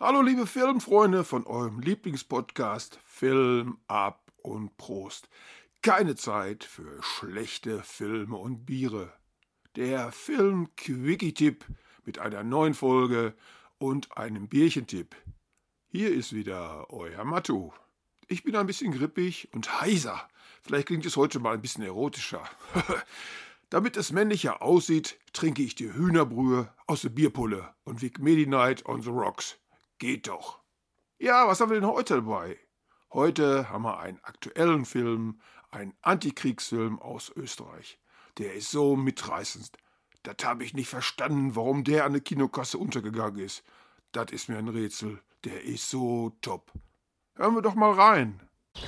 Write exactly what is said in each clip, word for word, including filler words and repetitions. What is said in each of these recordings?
Hallo liebe Filmfreunde von eurem Lieblingspodcast Film ab und Prost. Keine Zeit für schlechte Filme und Biere. Der Film-Quickie-Tipp mit einer neuen Folge und einem Bierchentipp. Hier ist wieder euer Mattu. Ich bin ein bisschen grippig und heiser. Vielleicht klingt es heute mal ein bisschen erotischer. Damit es männlicher aussieht, trinke ich die Hühnerbrühe aus der Bierpulle und wieg Medi-Night on the Rocks. Geht doch. Ja, was haben wir denn heute dabei? Heute haben wir einen aktuellen Film, einen Antikriegsfilm aus Österreich. Der ist so mitreißend. Das habe ich nicht verstanden, warum der an der Kinokasse untergegangen ist. Das ist mir ein Rätsel. Der ist so top. Hören wir doch mal rein.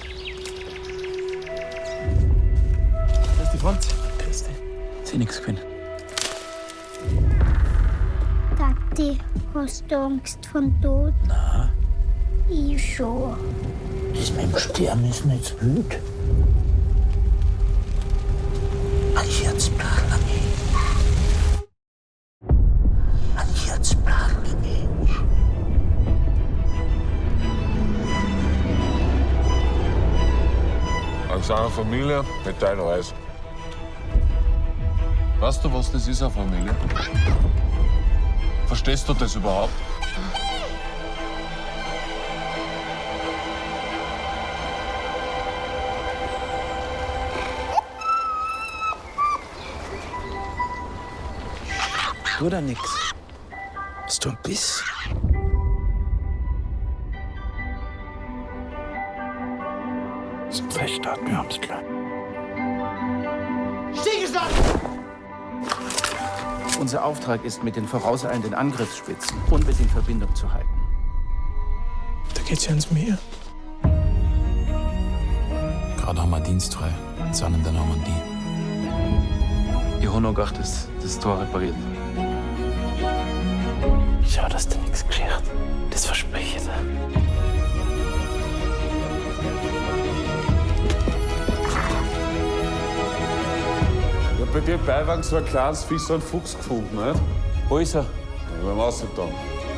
Das ist die Front. Grüß dich. Sie nix können. Tati, hast du Angst vom Tod? Na, Ich schon. das mit dem Sterben ist nicht so wild. Ein Herzblatt, ein Herzblatt, Mensch. Aus einer Familie mit deinem Reis. Weißt du, was das ist, eine Familie? Verstehst du das überhaupt? Tu da nix. Bist du ein Biss? Sind Feststaat, wir haben's klar. Unser Auftrag ist, mit den vorauseilenden Angriffsspitzen unbedingt in Verbindung zu halten. Da geht's ja ins Meer. Gerade haben wir dienstfrei. Sind in der Normandie. Ich habe noch gedacht, dass das Tor repariert. Schau, dass dir nichts geschieht. Das verspreche ich dir. Ich hab bei dir im Beiwagen so ein kleines Vieh, so einen Fuchs gefunden, nicht? Wo ist er? Ja, beim Außentan.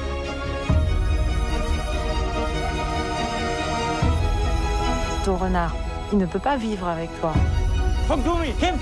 Ton renard, il ne peut pas vivre avec toi. Vom Gummi, Kim!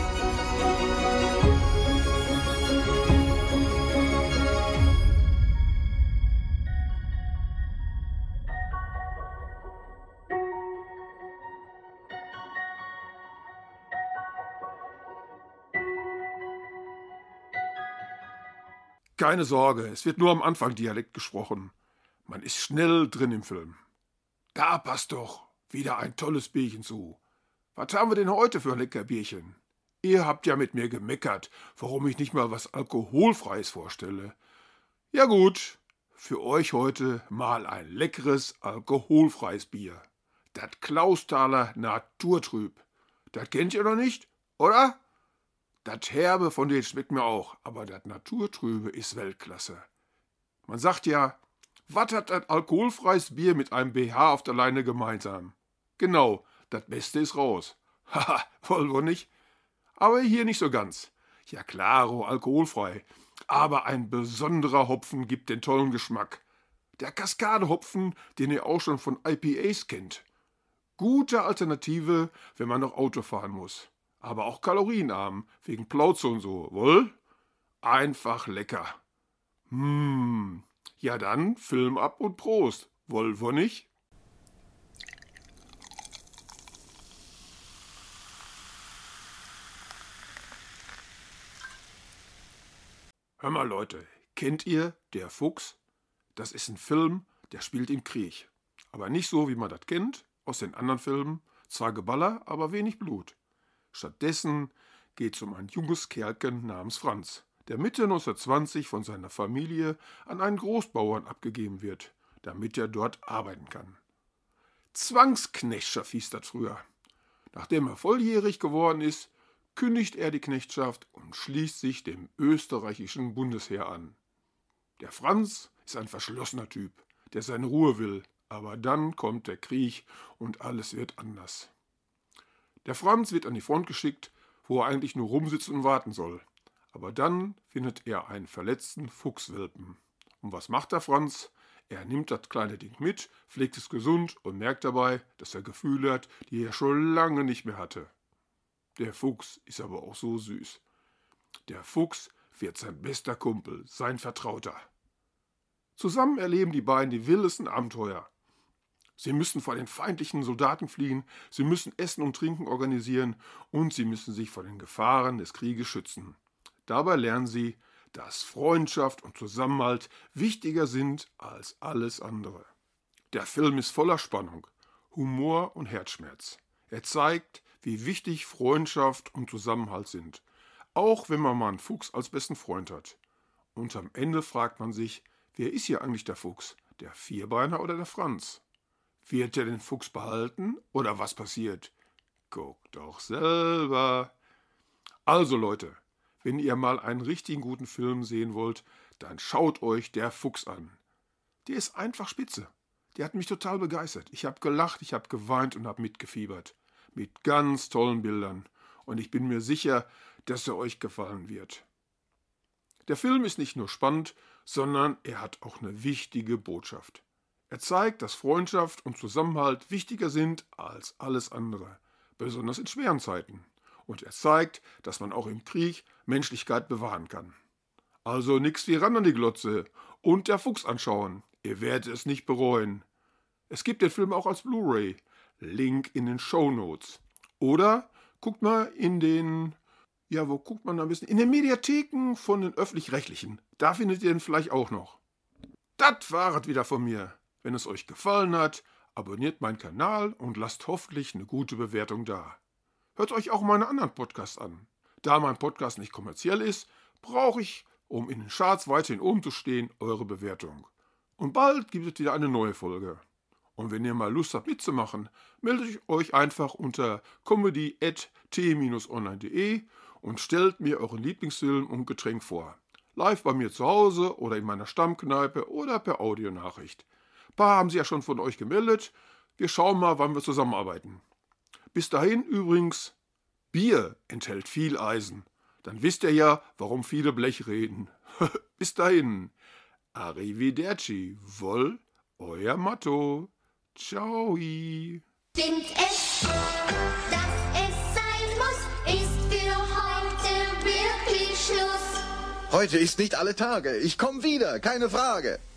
Keine Sorge, es wird nur am Anfang Dialekt gesprochen. Man ist schnell drin im Film. Da passt doch wieder ein tolles Bierchen zu. Was haben wir denn heute für ein lecker Bierchen? Ihr habt ja mit mir gemeckert, warum ich nicht mal was Alkoholfreies vorstelle. Ja gut, für euch heute mal ein leckeres alkoholfreies Bier. Das Klausthaler Naturtrüb. Das kennt ihr noch nicht, oder? Das Herbe von denen schmeckt mir auch, aber das Naturtrübe ist Weltklasse. Man sagt ja, was hat ein alkoholfreies Bier mit einem B H auf der Leine gemeinsam? Genau, das Beste ist raus. Haha, wollen wir nicht? Aber hier nicht so ganz. Ja klaro, alkoholfrei. Aber ein besonderer Hopfen gibt den tollen Geschmack. Der Kaskadehopfen, den ihr auch schon von I P As kennt. Gute Alternative, wenn man noch Auto fahren muss. Aber auch kalorienarm, wegen Plauze und so, wohl? Einfach lecker. Hm, ja dann, Film ab und Prost. Wollen wir nicht? Hör mal Leute, kennt ihr Der Fuchs? Das ist ein Film, der spielt im Krieg. Aber nicht so, wie man das kennt aus den anderen Filmen. Zwar Geballer, aber wenig Blut. Stattdessen geht es um ein junges Kerlchen namens Franz, der Mitte neunzehnhundertzwanzig von seiner Familie an einen Großbauern abgegeben wird, damit er dort arbeiten kann. Zwangsknechtschaft hieß das früher. Nachdem er volljährig geworden ist, kündigt er die Knechtschaft und schließt sich dem österreichischen Bundesheer an. Der Franz ist ein verschlossener Typ, der seine Ruhe will, aber dann kommt der Krieg und alles wird anders. Der Franz wird an die Front geschickt, wo er eigentlich nur rumsitzen und warten soll. Aber dann findet er einen verletzten Fuchswelpen. Und was macht der Franz? Er nimmt das kleine Ding mit, pflegt es gesund und merkt dabei, dass er Gefühle hat, die er schon lange nicht mehr hatte. Der Fuchs ist aber auch so süß. Der Fuchs wird sein bester Kumpel, sein Vertrauter. Zusammen erleben die beiden die wildesten Abenteuer. Sie müssen vor den feindlichen Soldaten fliehen, sie müssen Essen und Trinken organisieren und sie müssen sich vor den Gefahren des Krieges schützen. Dabei lernen sie, dass Freundschaft und Zusammenhalt wichtiger sind als alles andere. Der Film ist voller Spannung, Humor und Herzschmerz. Er zeigt, wie wichtig Freundschaft und Zusammenhalt sind, auch wenn man mal einen Fuchs als besten Freund hat. Und am Ende fragt man sich, wer ist hier eigentlich der Fuchs, der Vierbeiner oder der Franz? Wird er den Fuchs behalten oder was passiert? Guckt doch selber. Also Leute, wenn ihr mal einen richtigen guten Film sehen wollt, dann schaut euch Der Fuchs an. Der ist einfach spitze. Der hat mich total begeistert. Ich habe gelacht, ich habe geweint und habe mitgefiebert. Mit ganz tollen Bildern. Und ich bin mir sicher, dass er euch gefallen wird. Der Film ist nicht nur spannend, sondern er hat auch eine wichtige Botschaft. Er zeigt, dass Freundschaft und Zusammenhalt wichtiger sind als alles andere, besonders in schweren Zeiten. Und er zeigt, dass man auch im Krieg Menschlichkeit bewahren kann. Also nix wie ran an die Glotze und Der Fuchs anschauen. Ihr werdet es nicht bereuen. Es gibt den Film auch als Blu-ray. Link in den Shownotes. Oder guckt mal in den, ja, wo guckt man da ein bisschen? In den Mediatheken von den Öffentlich-Rechtlichen. Da findet ihr den vielleicht auch noch. Das war es wieder von mir. Wenn es euch gefallen hat, abonniert meinen Kanal und lasst hoffentlich eine gute Bewertung da. Hört euch auch meine anderen Podcasts an. Da mein Podcast nicht kommerziell ist, brauche ich, um in den Charts weiterhin oben zu stehen, eure Bewertung. Und bald gibt es wieder eine neue Folge. Und wenn ihr mal Lust habt mitzumachen, meldet euch einfach unter comedy at t online punkt de und stellt mir euren Lieblingsfilm und Getränk vor. Live bei mir zu Hause oder in meiner Stammkneipe oder per Audionachricht. Ein paar haben sich ja schon von euch gemeldet. Wir schauen mal, wann wir zusammenarbeiten. Bis dahin übrigens, Bier enthält viel Eisen. Dann wisst ihr ja, warum viele Blech reden. Bis dahin. Arrivederci. Wohl, euer Matto. Ciao. Stimmt es, dass es sein muss, ist für heute wirklich Schluss. Heute ist nicht alle Tage. Ich komme wieder, keine Frage.